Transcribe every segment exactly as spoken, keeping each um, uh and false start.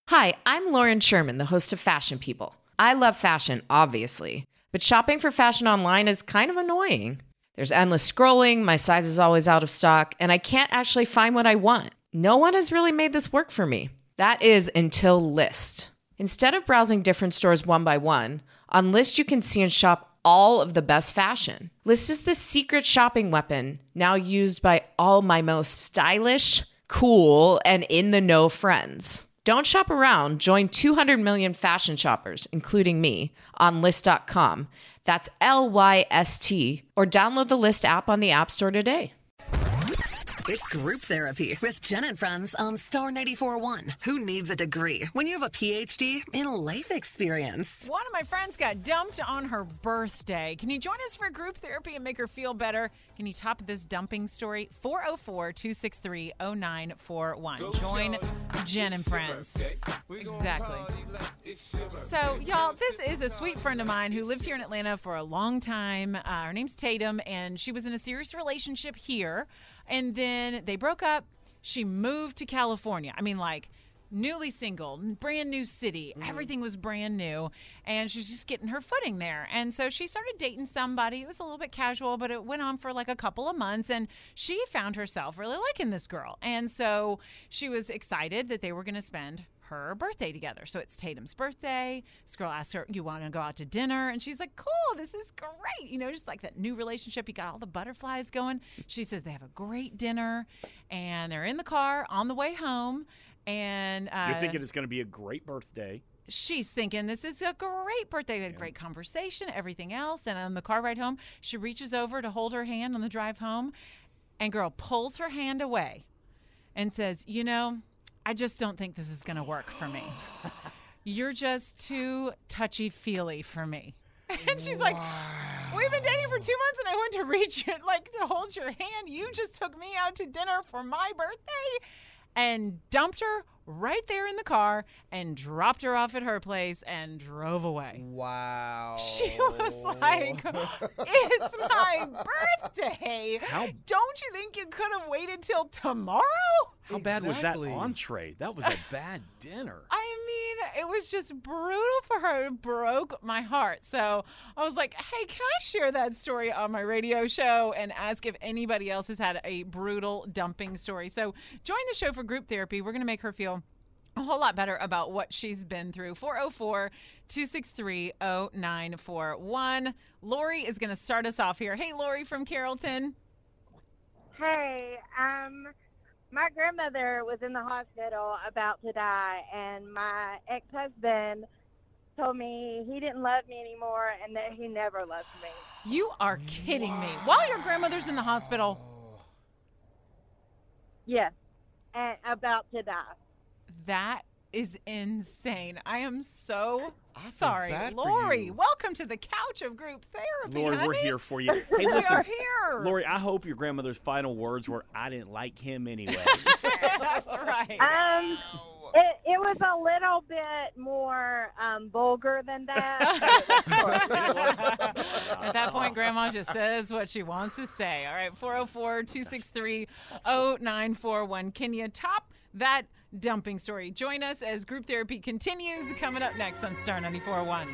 Hi, I'm Lauren Sherman, the host of Fashion People. I love fashion, obviously, but shopping for fashion online is kind of annoying. There's endless scrolling, my size is always out of stock, and I can't actually find what I want. No one has really made this work for me. That is until Lyst. Instead of browsing different stores one by one, on Lyst you can see and shop all of the best fashion. Lyst is the secret shopping weapon now used by all my most stylish, cool, and in-the-know friends. Don't shop around. Join two hundred million fashion shoppers, including me, on Lyst dot com. That's L Y S T. Or download the Lyst app on the App Store today. It's Group Therapy with Jen and Friends on Star ninety-four point one. Who needs a degree when you have a P H D in life experience? One of my friends got dumped on her birthday. Can you join us for group therapy and make her feel better? Can you top this dumping story? four oh four, two six three, oh nine four one. Join Jen and Friends. Exactly. So, y'all, this is a sweet friend of mine who lived here in Atlanta for a long time. Uh, her name's Tatum, and she was in a serious relationship here. And then they broke up. She moved to California. I mean, like, newly single, brand new city. Mm-hmm. Everything was brand new. And she's just getting her footing there. And so she started dating somebody. It was a little bit casual, but it went on for like a couple of months. And she found herself really liking this girl. And so she was excited that they were going to spend her birthday together. So it's Tatum's birthday. This girl asks her, you want to go out to dinner? And she's like, cool, this is great. You know, just like that new relationship. You got all the butterflies going. She says they have a great dinner and they're in the car on the way home. And uh, you're thinking it's going to be a great birthday. She's thinking this is a great birthday. We had a great conversation, everything else. And on the car ride home, she reaches over to hold her hand on the drive home. And girl pulls her hand away and says, you know, I just don't think this is going to work for me. You're just too touchy-feely for me. And she's wow. like, we've been dating for two months and I went to reach it, like to hold your hand. You just took me out to dinner for my birthday and dumped her right there in the car and dropped her off at her place and drove away. Wow. She was like, it's my birthday. How? Don't you think you could have waited till tomorrow? How exactly. bad was that entree? That was a bad dinner. I mean, it was just brutal for her. It broke my heart. So I was like, hey, can I share that story on my radio show and ask if anybody else has had a brutal dumping story? So join the show for group therapy. We're going to make her feel a whole lot better about what she's been through. four oh four, two six three, oh nine four one. Lori is going to start us off here. Hey, Lori from Carrollton. Hey, um... my grandmother was in the hospital about to die, and my ex-husband told me he didn't love me anymore and that he never loved me. You are kidding wow. me. While your grandmother's in the hospital? Yes, and about to die. That is insane. I am so I sorry. Lori, welcome to the couch of group therapy, Lori, honey. we're here for you. Hey, listen, we are here. Lori, I hope your grandmother's final words were, I didn't like him anyway. That's right. Um, it, it was a little bit more um, vulgar than that. At that point, Grandma just says what she wants to say. All right, four oh four, two six three, oh nine four one. Can you top that dumping story? Join us as group therapy continues, coming up next on Star ninety-four point one.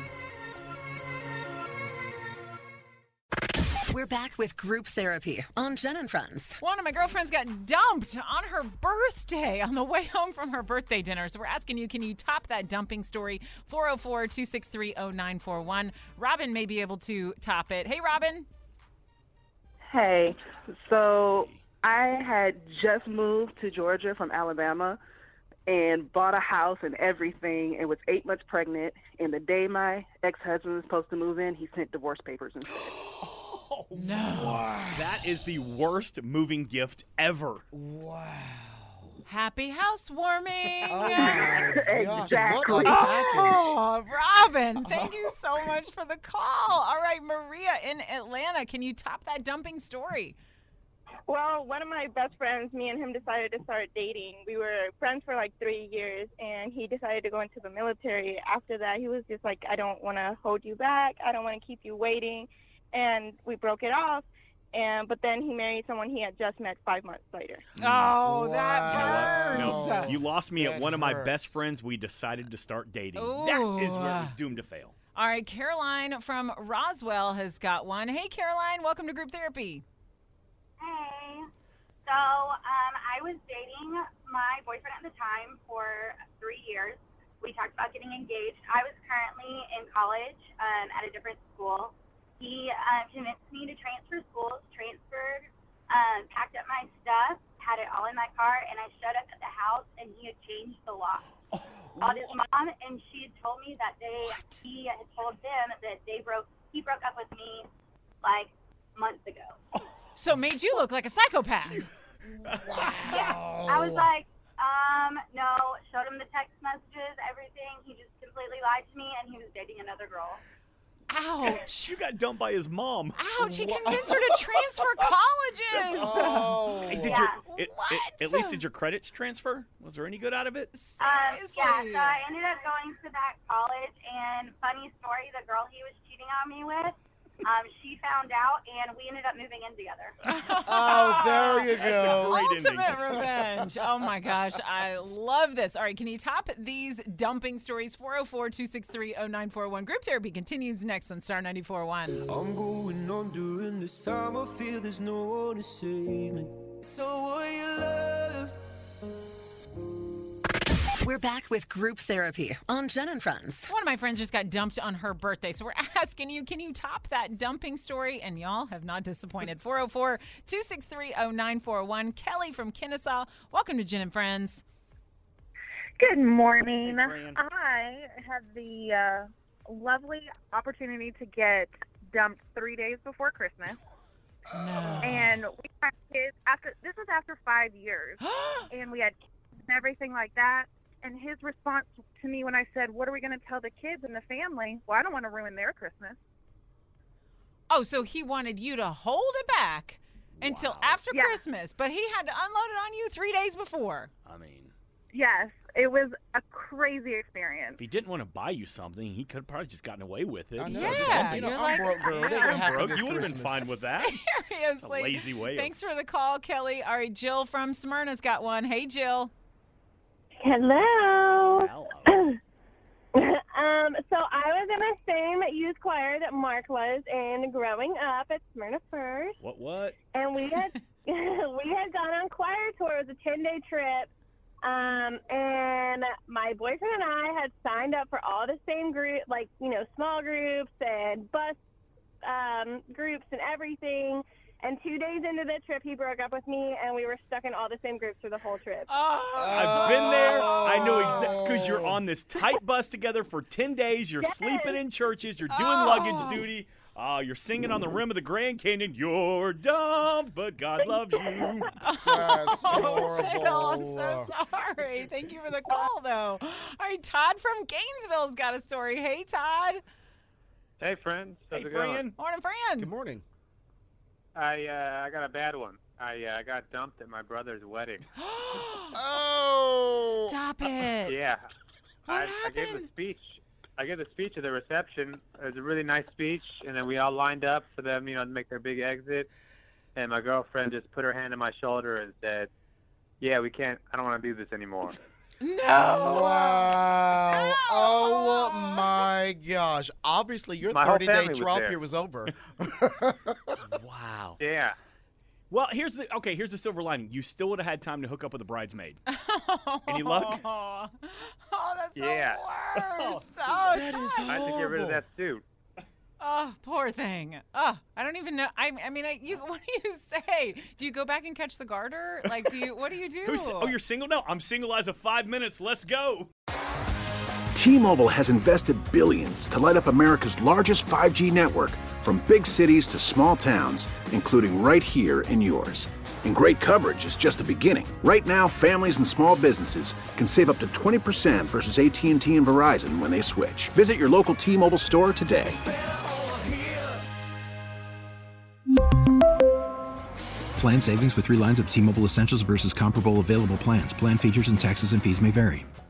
We're back with Group Therapy on Jen and Friends. One of my girlfriends got dumped on her birthday on the way home from her birthday dinner. So we're asking you, can you top that dumping story? four oh four, two six three, oh nine four one. Robin may be able to top it. Hey, Robin. Hey, so I had just moved to Georgia from Alabama and bought a house and everything and was eight months pregnant. And the day my ex-husband was supposed to move in, he sent divorce papers instead. Oh, no. Wow. That is the worst moving gift ever. Wow. Happy housewarming. Oh, my gosh. Exactly. What a package. Oh, Robin, thank you so much for the call. All right, Maria in Atlanta, can you top that dumping story? Well, one of my best friends, me and him decided to start dating. We were friends for like three years, and he decided to go into the military. After that, he was just like, I don't want to hold you back. I don't want to keep you waiting. And we broke it off. and but then he married someone he had just met five months later. Oh, that You know what? burns. No, you lost me at That one of my hurts. best friends. We decided to start dating. Ooh. That is where it was doomed to fail. All right, Caroline from Roswell has got one. Hey, Caroline, welcome to Group Therapy. Hey, so um, I was dating my boyfriend at the time for three years. We talked about getting engaged. I was currently in college um, at a different school. He uh, convinced me to transfer schools, transferred, um, packed up my stuff, had it all in my car, and I showed up at the house, and he had changed the lock. Called his mom, and she had told me that they he had told them that they broke he broke up with me like months ago. So made you look like a psychopath. Yeah. I was like, um, no, showed him the text messages, everything. He just completely lied to me, and he was dating another girl. Ouch. You got dumped by his mom. Ouch, he convinced her to transfer colleges. Oh. Hey, did Yeah. your, it, What? it, at least did your credits transfer? Was there any good out of it? Um, Seriously. yeah, so I ended up going to that college, and funny story, the girl he was cheating on me with, um, she found out, and we ended up moving in together. Oh, there you That's a go. great ending. Ultimate revenge. Oh my gosh, I love this. All right, can you top these dumping stories? four oh four, two six three, oh nine four one. Group Therapy continues next on Star ninety-four point one. I'm going on during this time. I feel there's no one to save me. So will you love? We're back with Group Therapy on Jen and Friends. One of my friends just got dumped on her birthday, so we're asking you, can you top that dumping story? And y'all have not disappointed. four oh four, two six three, oh nine four one. Kelly from Kennesaw, welcome to Jen and Friends. Good morning. Hey, Fran. I had the uh, lovely opportunity to get dumped three days before Christmas. No. And we had kids after this was after five years, and we had kids and everything like that. And his response to me when I said, "What are we going to tell the kids and the family?" Well, I don't want to ruin their Christmas. Oh, so he wanted you to hold it back until Wow. after Yeah. Christmas, but he had to unload it on you three days before. I mean, Yes, it was a crazy experience. if he didn't want to buy you something, he could have probably just gotten away with it. I know. Yeah, Just, you know, you're I'm like, broke, girl. It ain't Yeah, gonna I'm happen broke. this You would have been Christmas. fine with that. Seriously. A lazy way of- Thanks for the call, Kelly. All right, Jill from Smyrna's got one. Hey, Jill. Hello. Hello. um, so I was in the same youth choir that Mark was in growing up at Smyrna First, What, what? and we had we had gone on choir tour. It was a ten-day trip, um, and my boyfriend and I had signed up for all the same group, like you know, small groups and bus um, groups and everything. And two days into the trip, he broke up with me, and we were stuck in all the same groups for the whole trip. Oh. I've been there. I know exactly because you're on this tight bus together for ten days. You're Yes. sleeping in churches. You're doing Oh. luggage duty. Uh, you're singing on the rim of the Grand Canyon. You're dumb, but God loves you. That's Oh, Jill, I'm horrible. so sorry. Thank you for the call, though. All right, Todd from Gainesville's got a story. Hey, Todd. Hey, friends. How's Hey, it going? Fran. Morning, Fran. Good morning. I uh, I got a bad one. I uh, got dumped at my brother's wedding. Oh. Stop it. Yeah. What I, I gave the happened? speech. I gave the speech at the reception. It was a really nice speech, and then we all lined up for them, you know, to make their big exit. And my girlfriend just put her hand on my shoulder and said, "Yeah, we can't. I don't want to do this anymore." No. Wow. Oh my gosh. Obviously, your My whole thirty-day family was trial there. period was over. Wow. Yeah. Well, here's the okay. Here's the silver lining. You still would have had time to hook up with a bridesmaid. Any luck? Oh, oh that's Yeah. the worst. Oh, That is Todd. I had to get rid of Horrible. that suit. Oh, poor thing. Oh, I don't even know. I, I mean, I, you. What do you say? Do you go back and catch the garter? Like, do you? What do you do? Who's, oh, you're single? No, I'm single as of five minutes. Let's go. T-Mobile has invested billions to light up America's largest five G network, from big cities to small towns, including right here in yours. And great coverage is just the beginning. Right now, families and small businesses can save up to twenty percent versus A T and T and Verizon when they switch. Visit your local T-Mobile store today. Plan savings with three lines of T-Mobile Essentials versus comparable available plans. Plan features and taxes and fees may vary.